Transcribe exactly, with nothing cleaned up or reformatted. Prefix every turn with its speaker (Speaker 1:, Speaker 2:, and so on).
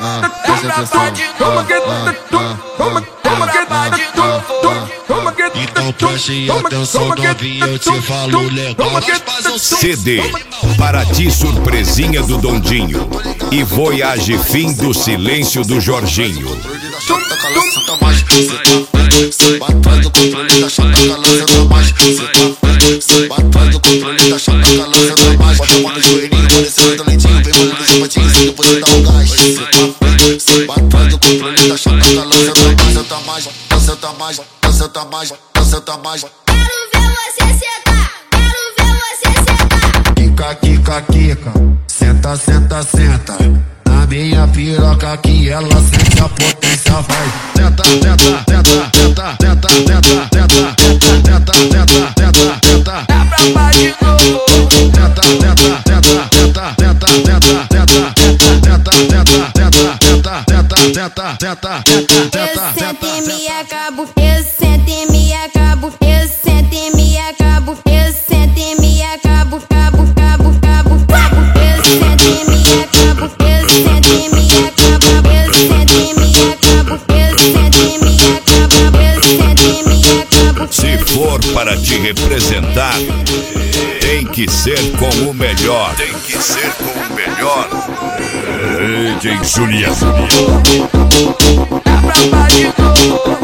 Speaker 1: Então preste atenção, novinha, eu te falo legal.
Speaker 2: C D para ti, surpresinha do Dondinho e Voyage fim do silêncio do Jorginho.
Speaker 3: Quero ver você sentar, quero ver você sentar.
Speaker 4: Quica, quica, quica, senta, senta, senta. Na minha piroca que ela sente a potência, vai. Senta, senta, senta, senta, senta, senta, senta, senta, senta, senta, senta.
Speaker 3: Dá pra mais de novo.
Speaker 4: Senta, senta, senta, senta, senta, senta, senta, senta, senta, senta, senta, senta, senta, senta,
Speaker 3: Eu sento e me acabo, eu sento e me acabo, eu sento e me acabo, eu sento e me acabo, cabo, cabo, cabo, cabo. Eu sento e me acabo, eu sento e me acabo, eu sento e me acabo, eu sento e me acabo, eu sento e me acabo.
Speaker 2: Se for para te representar, tem que ser com o melhor. Tem que ser com o melhor. D J Juliano.
Speaker 3: Dá pra mais de novo.